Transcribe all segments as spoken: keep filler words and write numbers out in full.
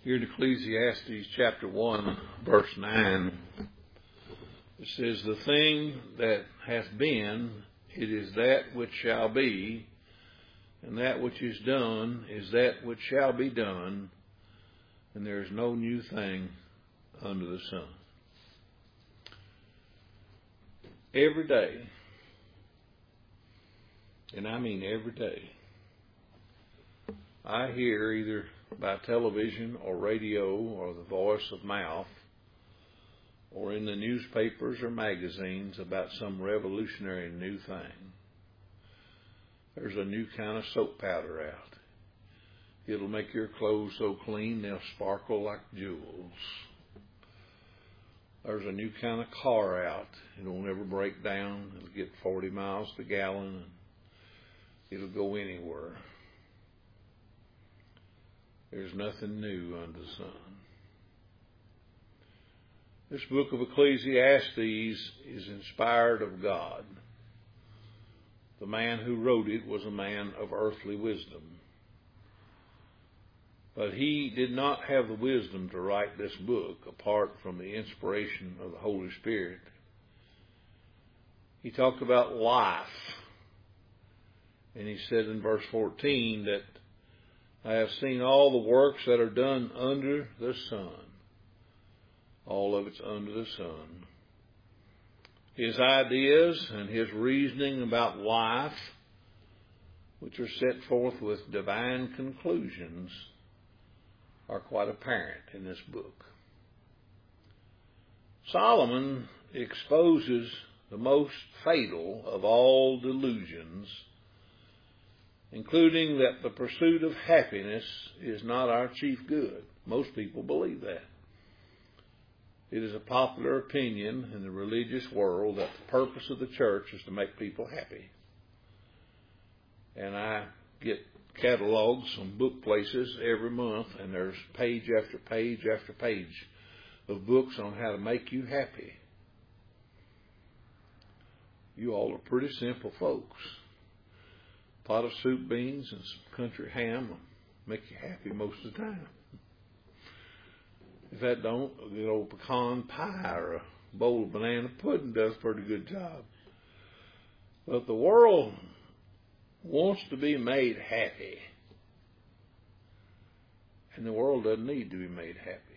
Here in Ecclesiastes chapter one, verse nine, it says, "The thing that hath been, it is that which shall be, and that which is done is that which shall be done, and there is no new thing under the sun." Every day, and I mean every day, I hear either by television or radio or the voice of mouth or in the newspapers or magazines about some revolutionary new thing. There's a new kind of soap powder out. It'll make your clothes so clean they'll sparkle like jewels. There's a new kind of car out. It'll never break down. It'll get forty miles per gallon and it'll go anywhere. There's nothing new under the sun. This book of Ecclesiastes is inspired of God. The man who wrote it was a man of earthly wisdom. But he did not have the wisdom to write this book apart from the inspiration of the Holy Spirit. He talked about life. And he said in verse fourteen that I have seen all the works that are done under the sun. All of it's under the sun. His ideas and his reasoning about life, which are set forth with divine conclusions, are quite apparent in this book. Solomon exposes the most fatal of all delusions, including that the pursuit of happiness is not our chief good. Most people believe that. It is a popular opinion in the religious world that the purpose of the church is to make people happy. And I get catalogs from book places every month, and there's page after page after page of books on how to make you happy. You all are pretty simple folks. Pot of soup, beans, and some country ham will make you happy most of the time. If that don't, a good old pecan pie or a bowl of banana pudding does a pretty good job. But the world wants to be made happy. And the world doesn't need to be made happy.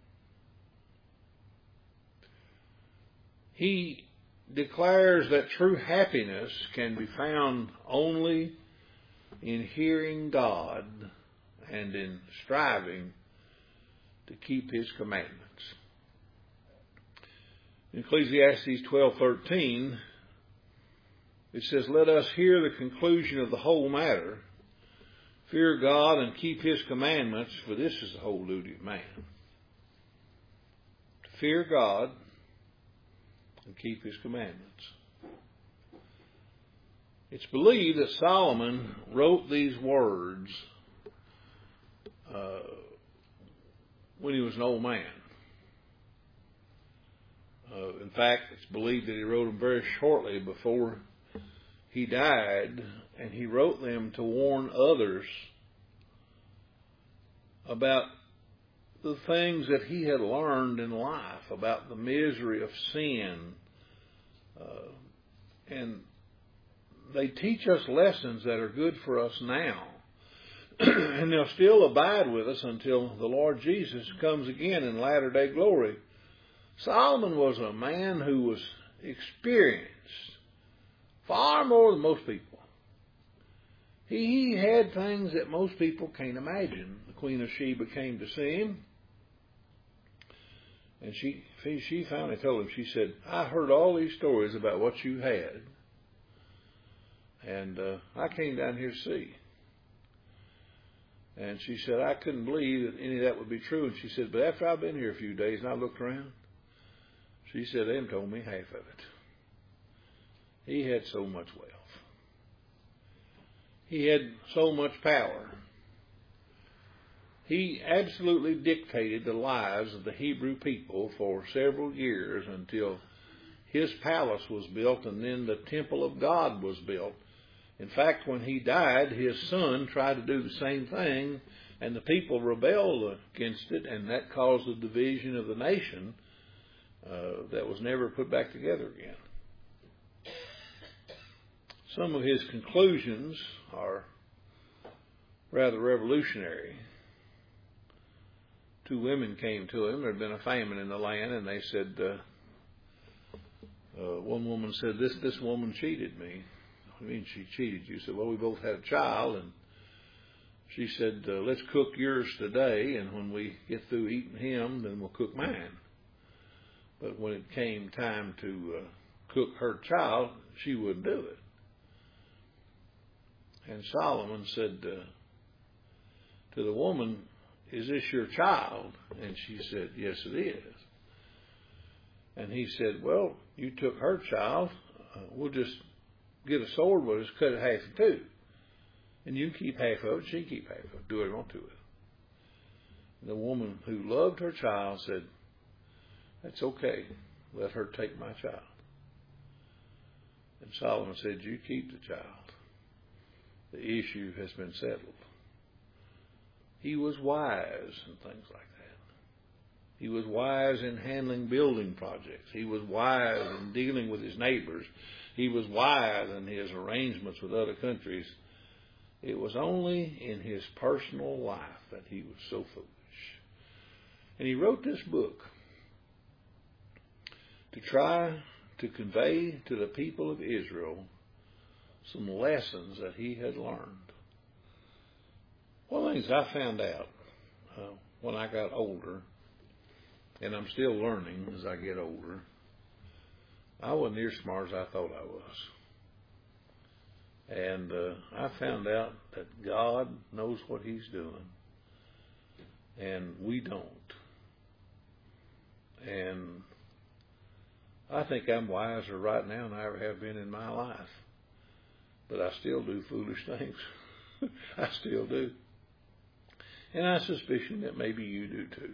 He declares that true happiness can be found only in hearing God and in striving to keep His commandments. In Ecclesiastes twelve thirteen, it says, "Let us hear the conclusion of the whole matter. Fear God and keep His commandments, for this is the whole duty of man." To fear God and keep His commandments. It's believed that Solomon wrote these words uh, when he was an old man. Uh, in fact, it's believed that he wrote them very shortly before he died, and he wrote them to warn others about the things that he had learned in life, about the misery of sin. Uh, and they teach us lessons that are good for us now. And they'll still abide with us until the Lord Jesus comes again in latter day glory. Solomon was a man who was experienced far more than most people. He had things that most people can't imagine. The Queen of Sheba came to see him. And she she finally told him, she said, "I heard all these stories about what you had. And uh, I came down here to see." And she said, "I couldn't believe that any of that would be true." And she said, "But after I've been here a few days and I looked around," she said, "they haven't told me half of it." He had so much wealth. He had so much power. He absolutely dictated the lives of the Hebrew people for several years until his palace was built and then the temple of God was built. In fact, when he died, his son tried to do the same thing, and the people rebelled against it, and that caused the division of the nation uh, that was never put back together again. Some of his conclusions are rather revolutionary. Two women came to him. There had been a famine in the land, and they said, uh, uh, one woman said, this this woman cheated me. What do you mean she cheated you? He said, well, we both had a child, and she said, uh, let's cook yours today, and when we get through eating him, then we'll cook mine. But when it came time to uh, cook her child, she wouldn't do it. And Solomon said uh, to the woman, is this your child? And she said, yes, it is. And he said, well, you took her child. Uh, we'll just get a sword, we'll just cut it half in two. And you keep half of it, she keep half of it. Do what you want to it. The woman who loved her child said, that's okay. Let her take my child. And Solomon said, you keep the child. The issue has been settled. He was wise in things like that. He was wise in handling building projects. He was wise in dealing with his neighbors. He was wise in his arrangements with other countries. It was only in his personal life that he was so foolish. And he wrote this book to try to convey to the people of Israel some lessons that he had learned. One of the things I found out uh, when I got older, and I'm still learning as I get older, I wasn't near as smart as I thought I was. And uh, I found out that God knows what he's doing, and we don't. And I think I'm wiser right now than I ever have been in my life. But I still do foolish things. I still do. And I suspicion that maybe you do too.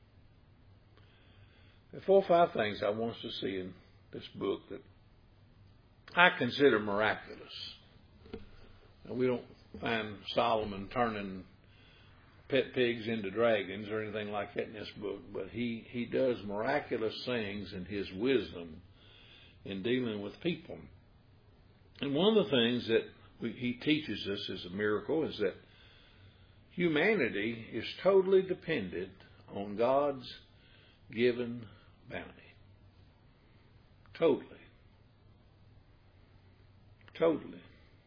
There are four or five things I want us to see in this book that I consider miraculous. Now, we don't find Solomon turning pet pigs into dragons or anything like that in this book, but he, he does miraculous things in his wisdom in dealing with people. And one of the things that we, he teaches us as a miracle is that humanity is totally dependent on God's given bounty. Totally. Totally.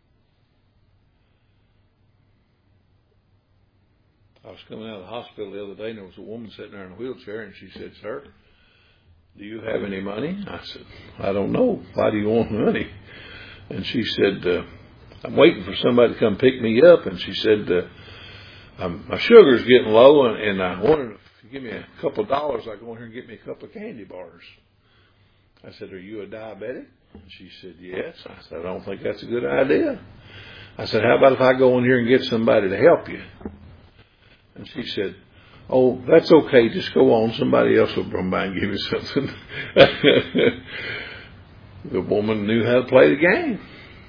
I was coming out of the hospital the other day, and there was a woman sitting there in a wheelchair, and she said, sir, do you have any money? I said, I don't know. Why do you want money? And she said, uh, I'm waiting for somebody to come pick me up. And she said, uh, I'm, my sugar's getting low, and, and I wanted, if you give me a couple of dollars, I'll go in here and get me a couple of candy bars. I said, are you a diabetic? And she said, yes. I said, I don't think that's a good idea. I said, how about if I go in here and get somebody to help you? And she said, oh, that's okay. Just go on. Somebody else will come by and give you something. The woman knew how to play the game.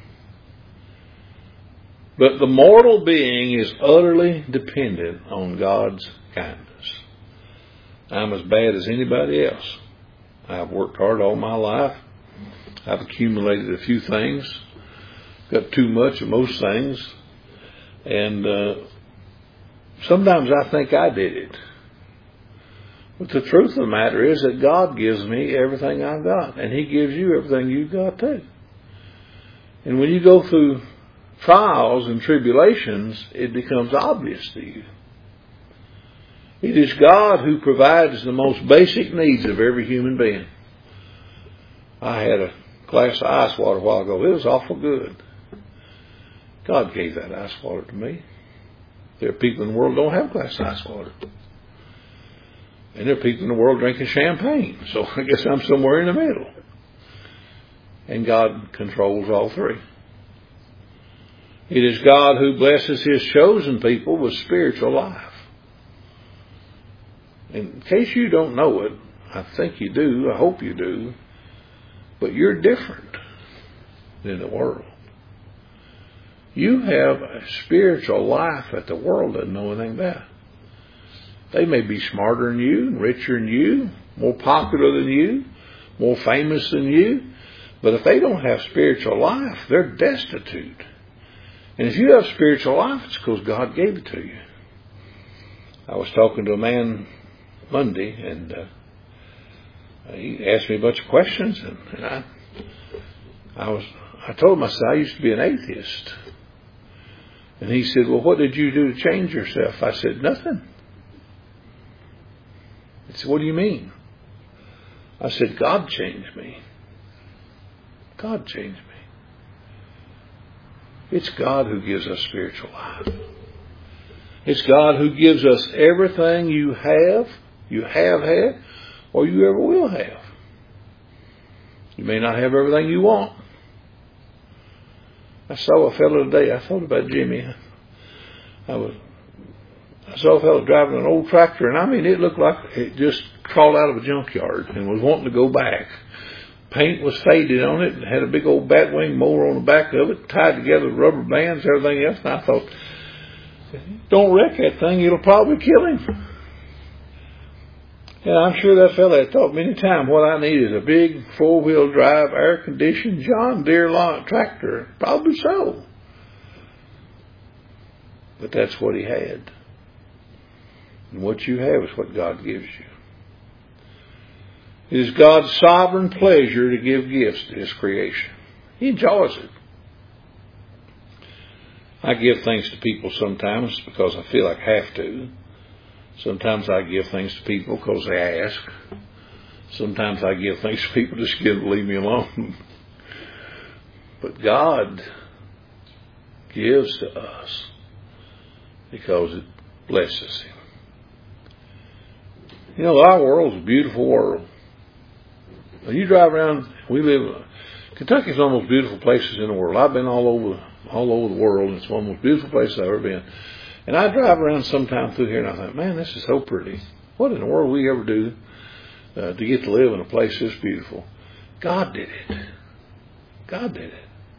But the mortal being is utterly dependent on God's kindness. I'm as bad as anybody else. I've worked hard all my life. I've accumulated a few things. Got too much of most things. And uh, sometimes I think I did it. But the truth of the matter is that God gives me everything I've got. And he gives you everything you've got too. And when you go through trials and tribulations, it becomes obvious to you. It is God who provides the most basic needs of every human being. I had a glass of ice water a while ago. It was awful good. God gave that ice water to me. There are people in the world who don't have a glass of ice water. And there are people in the world drinking champagne. So I guess I'm somewhere in the middle. And God controls all three. It is God who blesses his chosen people with spiritual life. In case you don't know it, I think you do, I hope you do, but you're different than the world. You have a spiritual life that the world doesn't know anything about. They may be smarter than you, richer than you, more popular than you, more famous than you. But if they don't have spiritual life, they're destitute. And if you have spiritual life, it's because God gave it to you. I was talking to a man Monday, and uh, he asked me a bunch of questions, and, and I, I was, I told him, I said, I used to be an atheist. And he said, well, what did you do to change yourself? I said, nothing. He said, what do you mean? I said, God changed me. God changed me. It's God who gives us spiritual life. It's God who gives us everything you have, you have had, or you ever will have. You may not have everything you want. I saw a fellow today. I thought about Jimmy. I was, I saw a fellow driving an old tractor, and I mean, it looked like it just crawled out of a junkyard and was wanting to go back. Paint was faded on it and had a big old batwing mower on the back of it, tied together with rubber bands, everything else. And I thought, don't wreck that thing, it'll probably kill him. And I'm sure that fella had thought many times, what I need is a big four-wheel drive, air-conditioned John Deere lawn tractor. Probably so. But that's what he had. And what you have is what God gives you. It is God's sovereign pleasure to give gifts to His creation. He enjoys it. I give things to people sometimes because I feel like I have to. Sometimes I give things to people because they ask. Sometimes I give things to people just to leave me alone. But God gives to us because it blesses Him. You know, our world's a beautiful world. When you drive around, we live, Kentucky's one of the most beautiful places in the world. I've been all over, all over the world, and it's one of the most beautiful places I've ever been. And I drive around sometime through here, and I think, man, this is so pretty. What in the world will we ever do uh, to get to live in a place this beautiful? God did it. God did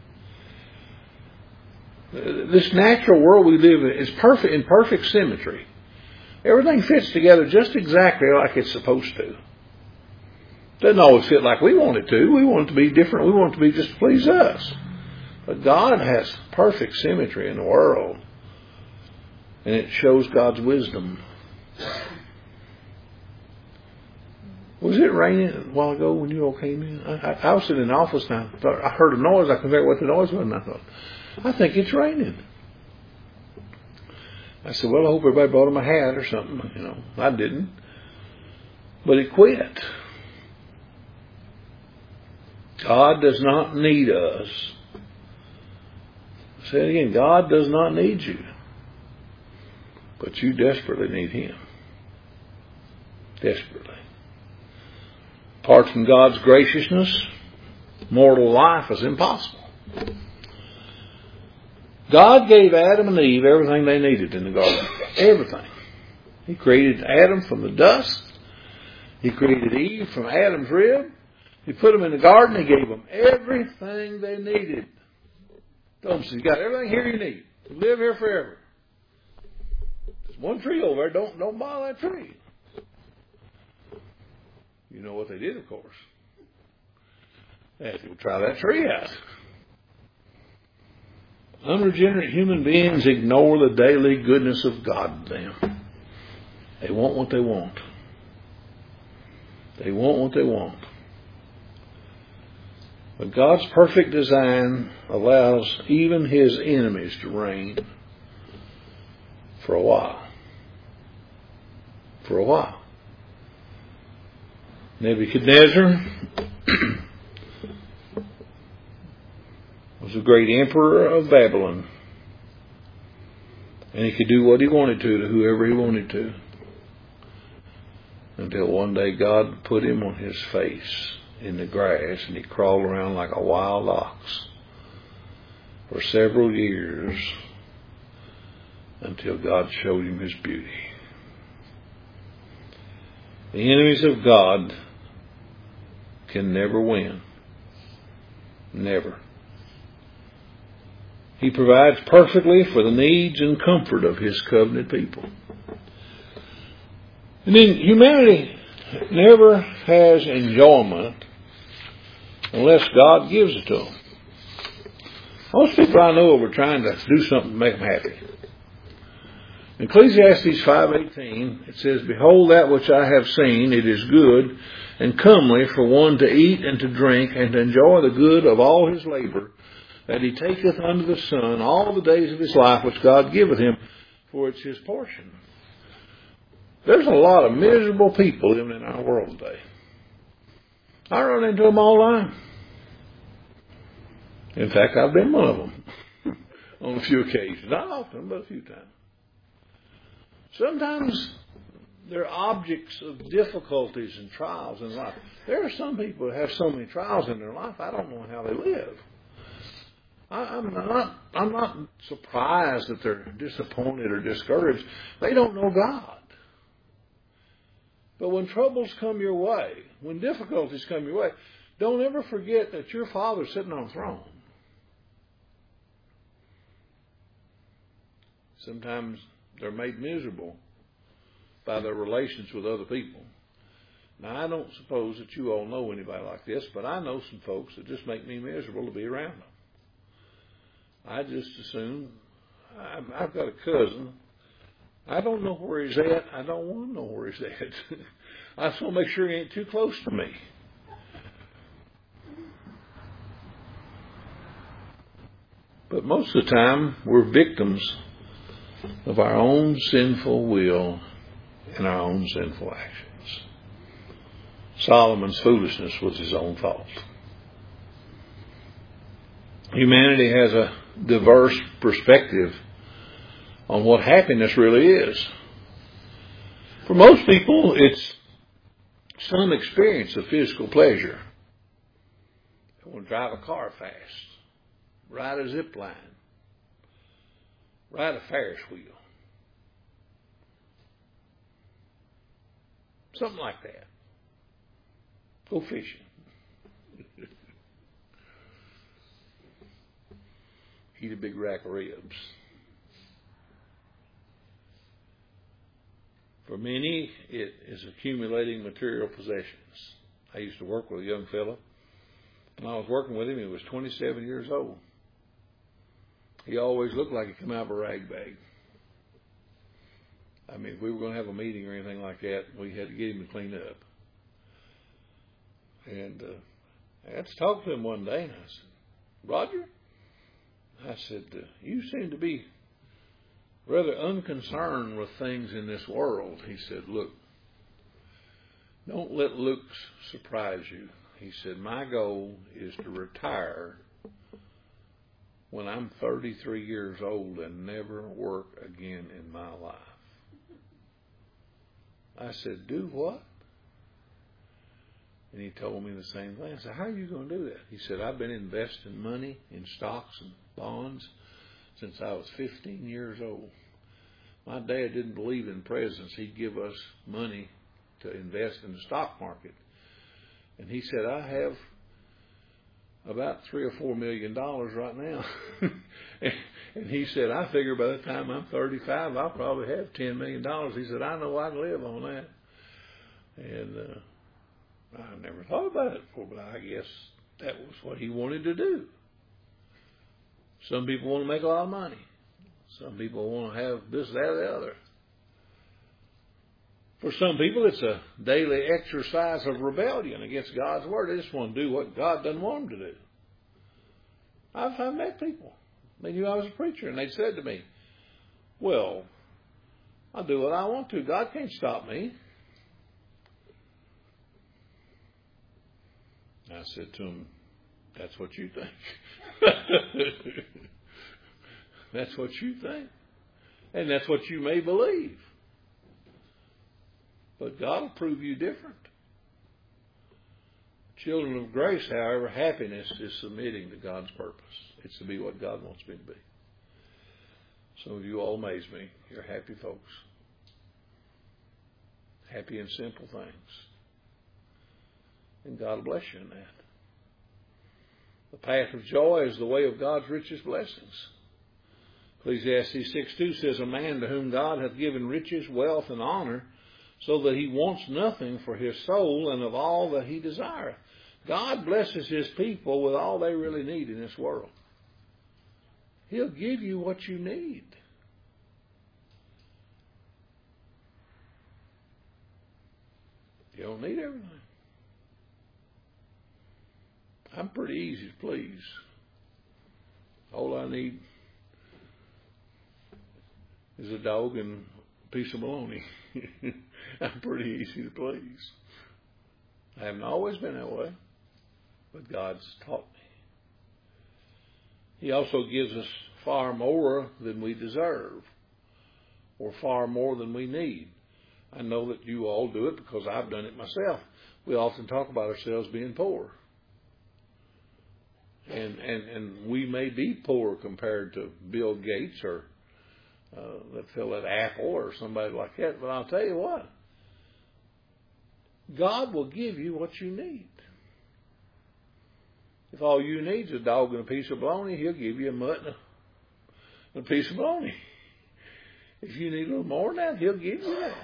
it. This natural world we live in is perfect, in perfect symmetry. Everything fits together just exactly like it's supposed to. Doesn't always fit like we want it to. We want it to be different. We want it to be just to please us. But God has perfect symmetry in the world. And it shows God's wisdom. Was it raining a while ago when you all came in? I, I, I was sitting in the office and I, thought, I heard a noise. I couldn't figure out what the noise was. And I thought, I think it's raining. I said, well, I hope everybody brought him a hat or something. You know, I didn't. But it quit. God does not need us. Say it again. God does not need you. But you desperately need Him. Desperately. Apart from God's graciousness, mortal life is impossible. God gave Adam and Eve everything they needed in the garden. Everything. He created Adam from the dust. He created Eve from Adam's rib. He put them in the garden. He gave them everything they needed. Told them, you got everything here you need to live here forever. There's one tree over there. Don't, don't bother that tree. You know what they did, of course. They had to go try that tree out. Unregenerate human beings ignore the daily goodness of God to them. They want what they want. They want what they want. But God's perfect design allows even His enemies to reign for a while. For a while. Nebuchadnezzar was a great emperor of Babylon. And he could do what he wanted to to whoever he wanted to. Until one day God put him on his face in the grass and he crawled around like a wild ox for several years until God showed him His beauty. The enemies of God can never win. Never. He provides perfectly for the needs and comfort of His covenant people. And then humanity never has enjoyment unless God gives it to them. Most people I know are trying to do something to make them happy. In Ecclesiastes five eighteen, it says, "Behold, that which I have seen, it is good and comely for one to eat and to drink and to enjoy the good of all his labor, that he taketh under the sun all the days of his life which God giveth him, for it's his portion." There's a lot of miserable people living in our world today. I run into them all the time. In fact, I've been one of them on a few occasions. Not often, but a few times. Sometimes they're objects of difficulties and trials in life. There are some people that have so many trials in their life, I don't know how they live. I, I'm not, I'm not surprised that they're disappointed or discouraged. They don't know God. But when troubles come your way, when difficulties come your way, don't ever forget that your Father's sitting on a throne. Sometimes they're made miserable by their relations with other people. Now, I don't suppose that you all know anybody like this, but I know some folks that just make me miserable to be around them. I just assume, I've got a cousin. I don't know where he's at. I don't want to know where he's at. I just want to make sure he ain't too close to me. But most of the time, we're victims of our own sinful will and our own sinful actions. Solomon's foolishness was his own fault. Humanity has a diverse perspective on what happiness really is. For most people, it's some experience of physical pleasure. They want to drive a car fast, ride a zip line, ride a Ferris wheel. Something like that. Go fishing. Eat a big rack of ribs. For many, it is accumulating material possessions. I used to work with a young fellow. When I was working with him, he was twenty-seven years old. He always looked like he come out of a rag bag. I mean, if we were going to have a meeting or anything like that, we had to get him to clean up. And uh, I had to talk to him one day, and I said, "Roger," I said, uh, "you seem to be rather unconcerned with things in this world." He said, "Look, don't let looks surprise you." He said, "My goal is to retire when I'm thirty-three years old and never work again in my life." I said, "Do what?" And he told me the same thing. I said, "How are you going to do that?" He said, "I've been investing money in stocks and bonds since I was fifteen years old. My dad didn't believe in presents. He'd give us money to invest in the stock market. And he said, I have about three or four million dollars right now." And he said, "I figure by the time I'm thirty-five, I'll probably have ten million dollars. He said, "I know I can live on that." And uh, I never thought about it before, but I guess that was what he wanted to do. Some people want to make a lot of money. Some people want to have this, that, or the other. For some people, it's a daily exercise of rebellion against God's word. They just want to do what God doesn't want them to do. I've, I've met people. They knew I was a preacher, and they said to me, "Well, I'll do what I want to. God can't stop me." I said to them, "That's what you think." That's what you think. And that's what you may believe. But God will prove you different. Children of grace, however, happiness is submitting to God's purpose. It's to be what God wants me to be. Some of you all amaze me. You're happy folks. Happy in simple things. And God will bless you in that. The path of joy is the way of God's richest blessings. Ecclesiastes six two says, a man to whom God hath given riches, wealth, and honor, so that he wants nothing for his soul and of all that he desireth. God blesses his people with all they really need in this world. He'll give you what you need. You don't need everything. I'm pretty easy to please. All I need is a dog and a piece of bologna. I'm pretty easy to please. I haven't always been that way, but God's taught me. He also gives us far more than we deserve, or far more than we need. I know that you all do it because I've done it myself. We often talk about ourselves being poor. And, and, and we may be poor compared to Bill Gates or uh, that fellow at Apple or somebody like that. But I'll tell you what, God will give you what you need. If all you need is a dog and a piece of bologna, He'll give you a mutt and a, and a piece of bologna. If you need a little more than that, He'll give you that.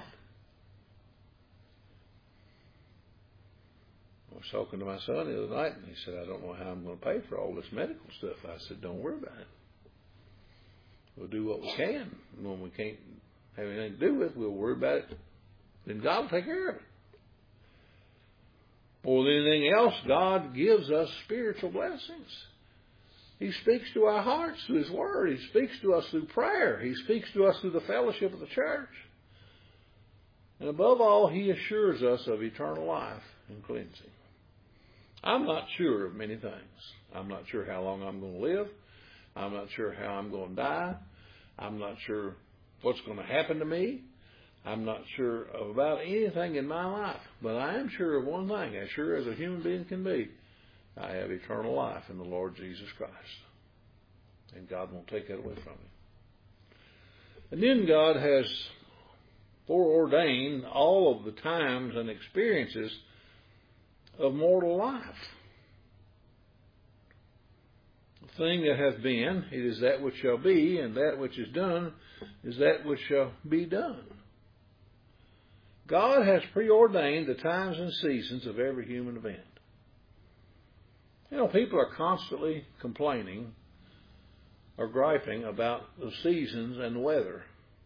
I was talking to my son the other night, and he said, I don't know how I'm going to pay for all this medical stuff. I said, don't worry about it. We'll do what we can. And when we can't have anything to do with it, we'll worry about it. Then God will take care of it. More than anything else, God gives us spiritual blessings. He speaks to our hearts through His Word. He speaks to us through prayer. He speaks to us through the fellowship of the church. And above all, He assures us of eternal life and cleansing. I'm not sure of many things. I'm not sure how long I'm going to live. I'm not sure how I'm going to die. I'm not sure what's going to happen to me. I'm not sure about anything in my life. But I am sure of one thing, as sure as a human being can be. I have eternal life in the Lord Jesus Christ. And God won't take that away from me. And then God has foreordained all of the times and experiences of mortal life. The thing that hath been, it is that which shall be, and that which is done is that which shall be done. God has preordained the times and seasons of every human event. You know, people are constantly complaining or griping about the seasons and the weather.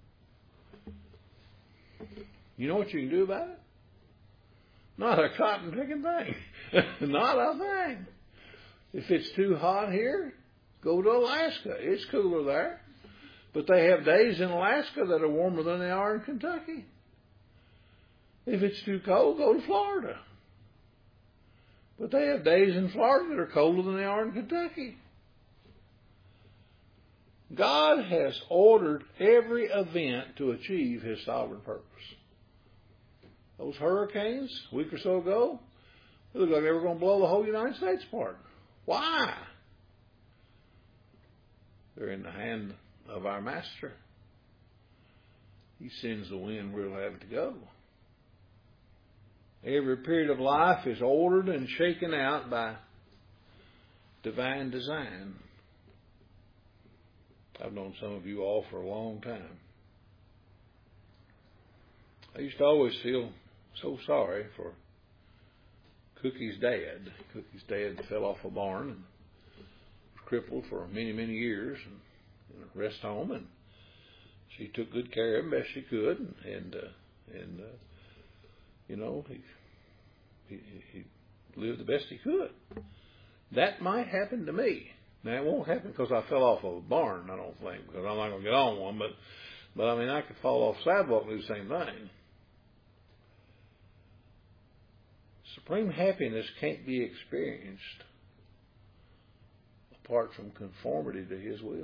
You know what you can do about it? Not a cotton picking thing. Not a thing. If it's too hot here, go to Alaska. It's cooler there. But they have days in Alaska that are warmer than they are in Kentucky. If it's too cold, go to Florida. But they have days in Florida that are colder than they are in Kentucky. God has ordered every event to achieve His sovereign purpose. Those hurricanes a week or so ago, it looked like they were going to blow the whole United States apart. Why? They're in the hand of our Master. He sends the wind where He'll have it to go. Every period of life is ordered and shaken out by divine design. I've known some of you all for a long time. I used to always feel so sorry for Cookie's dad. Cookie's dad fell off a barn and was crippled for many, many years and in a rest home. And she took good care of him best she could. And, and, uh, and uh, you know, he, he, he lived the best he could. That might happen to me. Now, it won't happen because I fell off of a barn, I don't think, because I'm not going to get on one. But, but I mean, I could fall off the sidewalk and do the same thing. Supreme happiness can't be experienced apart from conformity to His will.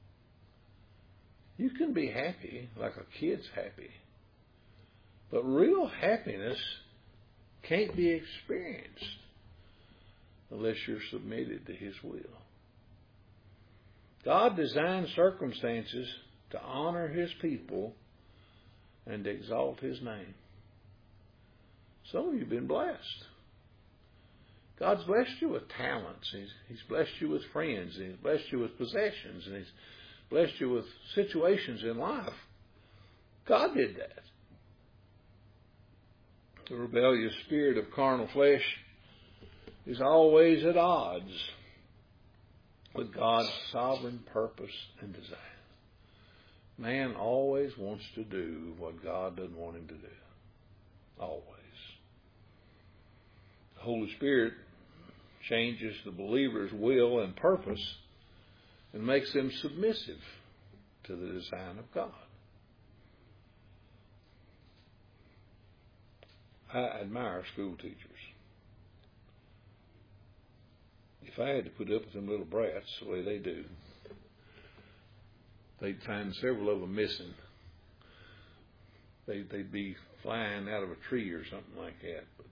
You can be happy like a kid's happy, but real happiness can't be experienced unless you're submitted to His will. God designed circumstances to honor His people and to exalt His name. Some of you have been blessed. God's blessed you with talents. He's, he's blessed you with friends. He's blessed you with possessions. And He's blessed you with situations in life. God did that. The rebellious spirit of carnal flesh is always at odds with God's sovereign purpose and design. Man always wants to do what God doesn't want him to do. Always. The Holy Spirit changes the believer's will and purpose and makes them submissive to the design of God. I admire school teachers. If I had to put up with them little brats the way they do, they'd find several of them missing. They'd, they'd be flying out of a tree or something like that. But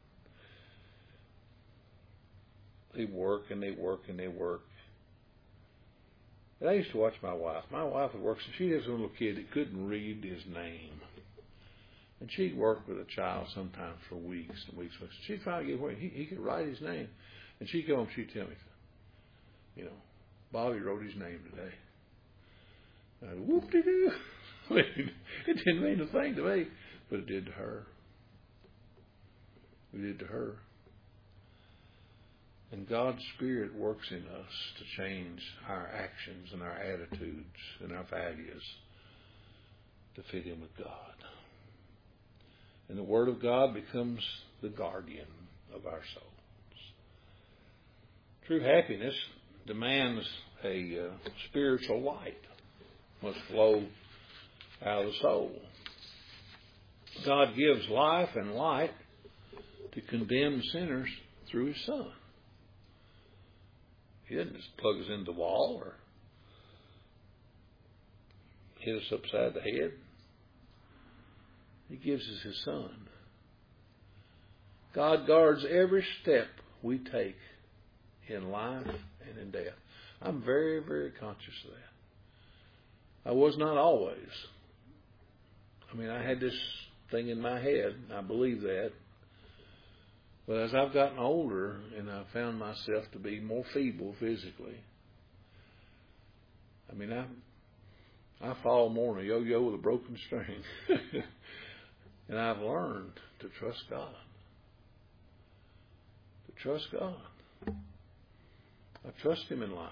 they work and they work and they work. And I used to watch my wife. My wife would work, so she has a little kid that couldn't read his name. And she'd work with a child sometimes for weeks and weeks. She'd finally get where he, he could write his name. And she'd come home, she'd tell me, you know, Bobby wrote his name today. And I'd whoop-de-doo. It didn't mean a thing to me, but it did to her. It did to her. And God's Spirit works in us to change our actions and our attitudes and our values to fit in with God. And the Word of God becomes the guardian of our souls. True happiness demands a uh, spiritual light must flow out of the soul. God gives life and light to condemn sinners through His Son. He doesn't just plug us into the wall or hit us upside the head. He gives us His Son. God guards every step we take in life and in death. I'm very, very conscious of that. I was not always. I mean, I had this thing in my head. I believe that. But as I've gotten older and I've found myself to be more feeble physically, I mean, I I fall more in a yo-yo with a broken string. And I've learned to trust God. To trust God. I trust Him in life.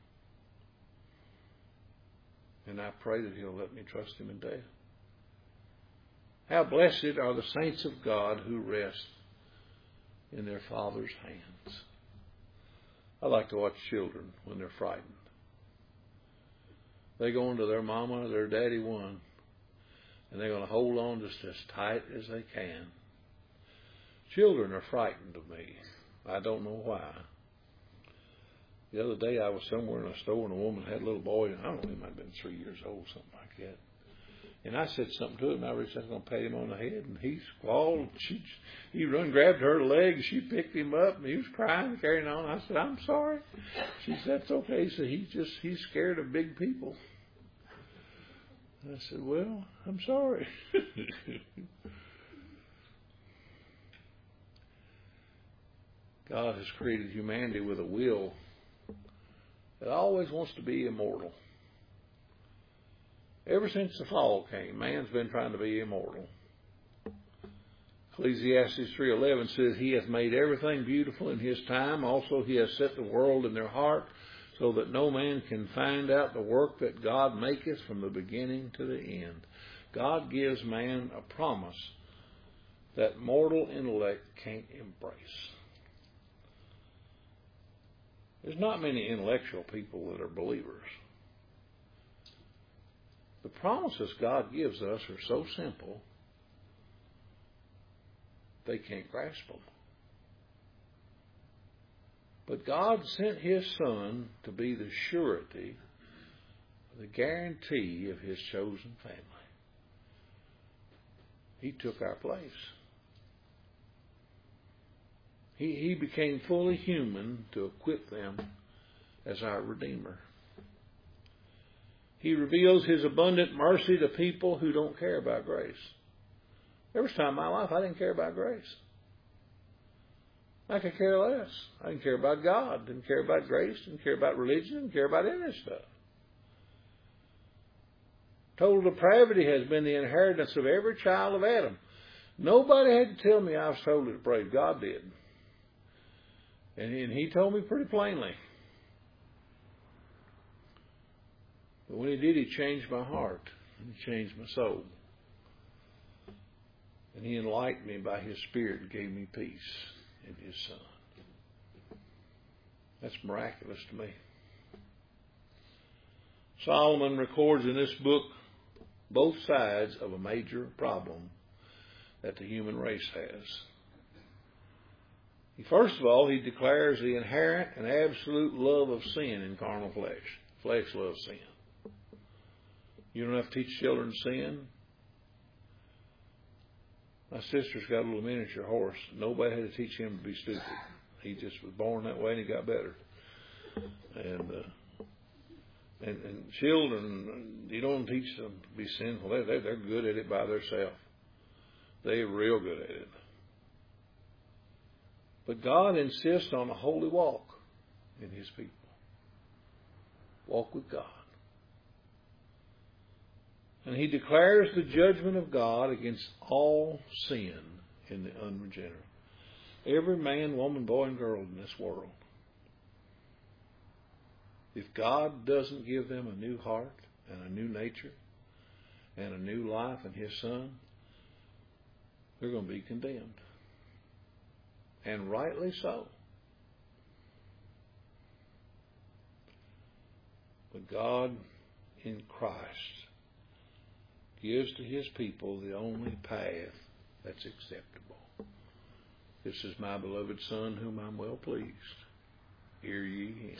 And I pray that He'll let me trust Him in death. How blessed are the saints of God who rest in their Father's hands. I like to watch children when they're frightened. They go into their mama or their daddy one, and they're going to hold on just as tight as they can. Children are frightened of me. I don't know why. The other day I was somewhere in a store and a woman had a little boy, and I don't know, he might have been three years old, something like that. And I said something to him, and I reached out, I was going to pat him on the head, and he squalled. She, he run, grabbed her leg, and she picked him up, and he was crying, carrying on. I said, I'm sorry. She said, that's okay. He said, he's just, he's scared of big people. And I said, well, I'm sorry. God has created humanity with a will that always wants to be immortal. Ever since the fall came, man's been trying to be immortal. Ecclesiastes three eleven says, He hath made everything beautiful in His time. Also He has set the world in their heart, so that no man can find out the work that God maketh from the beginning to the end. God gives man a promise that mortal intellect can't embrace. There's not many intellectual people that are believers. The promises God gives us are so simple, they can't grasp them. But God sent His Son to be the surety, the guarantee of His chosen family. He took our place. He, he became fully human to equip them as our Redeemer. He reveals His abundant mercy to people who don't care about grace. There was a time in my life I didn't care about grace. I could care less. I didn't care about God, didn't care about grace, didn't care about religion, didn't care about any of that stuff. Total depravity has been the inheritance of every child of Adam. Nobody had to tell me I was totally depraved. God did. And he, and he told me pretty plainly. But when he did, he changed my heart. He changed my soul. And he enlightened me by his Spirit and gave me peace in his Son. That's miraculous to me. Solomon records in this book both sides of a major problem that the human race has. He, first of all, he declares the inherent and absolute love of sin in carnal flesh. Flesh loves sin. You don't have to teach children to sin. My sister's got a little miniature horse. Nobody had to teach him to be stupid. He just was born that way and he got better. And uh, and, and children, you don't teach them to be sinful. They, they're good at it by themselves. They're real good at it. But God insists on a holy walk in his people. Walk with God. And he declares the judgment of God against all sin in the unregenerate. Every man, woman, boy, and girl in this world. If God doesn't give them a new heart and a new nature and a new life in his Son, they're going to be condemned. And rightly so. But God in Christ gives to his people the only path that's acceptable. This is my beloved Son, whom I'm well pleased. Hear ye him.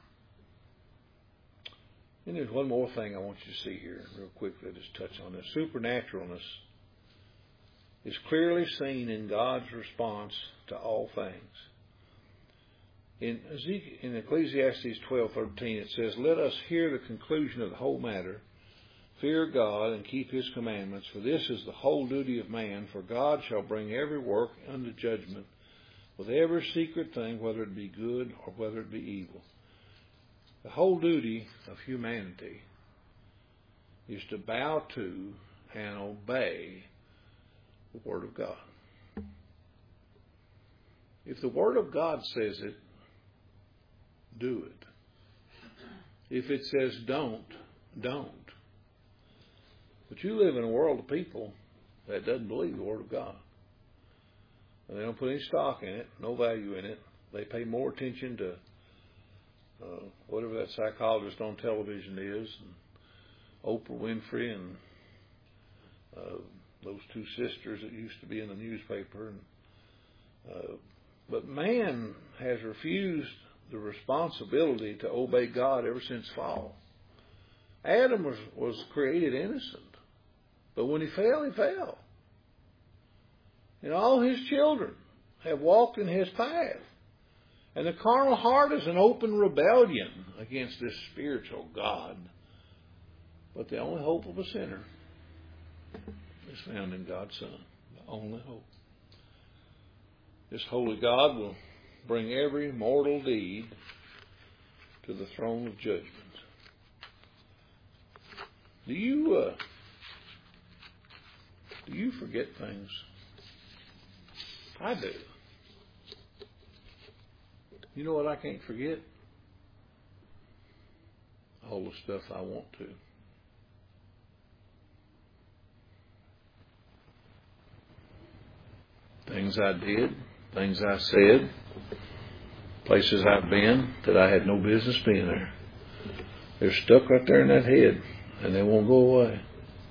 And there's one more thing I want you to see here real quickly. Just touch on this. Supernaturalness is clearly seen in God's response to all things. In, Ezekiel, in Ecclesiastes twelve thirteen, it says, "Let us hear the conclusion of the whole matter. Fear God and keep his commandments, for this is the whole duty of man. For God shall bring every work unto judgment, with every secret thing, whether it be good or whether it be evil." The whole duty of humanity is to bow to and obey the Word of God. If the Word of God says it, do it. If it says don't, don't. But you live in a world of people that doesn't believe the Word of God. And they don't put any stock in it, no value in it. They pay more attention to uh, whatever that psychologist on television is, and Oprah Winfrey and uh, those two sisters that used to be in the newspaper. And, uh, but man has refused the responsibility to obey God ever since fall. Adam was, was created innocent. But when he fell, he fell. And all his children have walked in his path. And the carnal heart is an open rebellion against this spiritual God. But the only hope of a sinner is found in God's Son. The only hope. This holy God will bring every mortal deed to the throne of judgment. Do you, uh, do you forget things? I do. You know what I can't forget? All the stuff I want to. Things I did, things I said, places I've been that I had no business being there. They're stuck right there in that head, and they won't go away.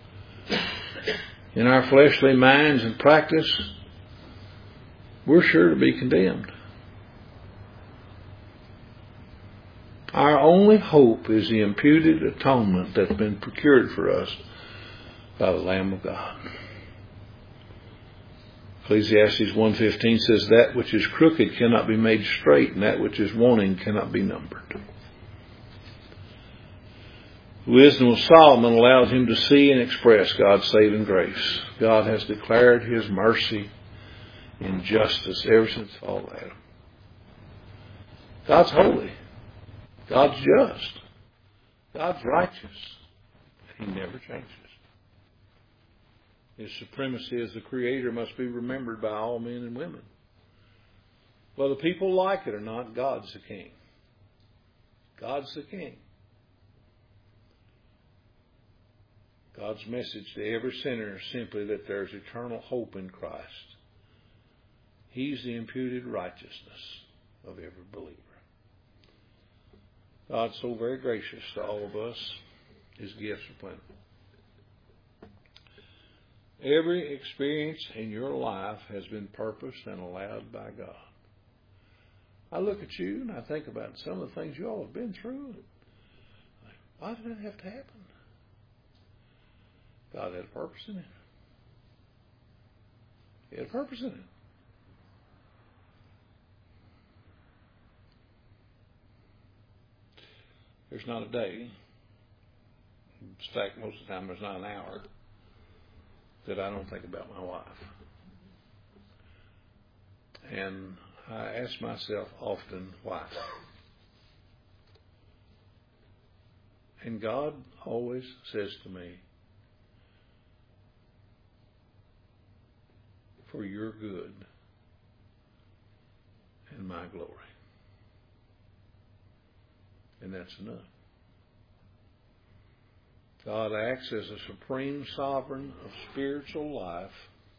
In our fleshly minds and practice, we're sure to be condemned. Our only hope is the imputed atonement that's been procured for us by the Lamb of God. Ecclesiastes one fifteen says, "That which is crooked cannot be made straight, and that which is wanting cannot be numbered." The wisdom of Solomon allows him to see and express God's saving grace. God has declared his mercy and justice ever since the fall of Adam. God's holy. God's just. God's righteous. He never changes. His supremacy as the Creator must be remembered by all men and women. Whether people like it or not, God's the King. God's the King. God's message to every sinner is simply that there's eternal hope in Christ. He's the imputed righteousness of every believer. God's so very gracious to all of us. His gifts are plentiful. Every experience in your life has been purposed and allowed by God. I look at you and I think about some of the things you all have been through. Why did that have to happen? God had a purpose in it. He had a purpose in it. There's not a day, in fact, most of the time there's not an hour, that I don't think about my wife. And I ask myself often, why? And God always says to me, for your good and my glory. And that's enough. God acts as a supreme sovereign of spiritual life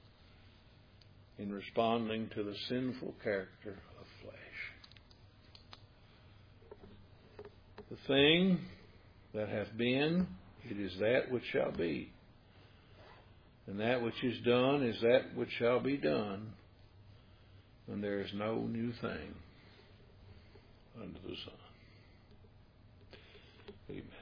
in responding to the sinful character of flesh. The thing that hath been, it is that which shall be. And that which is done is that which shall be done. And there is no new thing under the sun. Amen.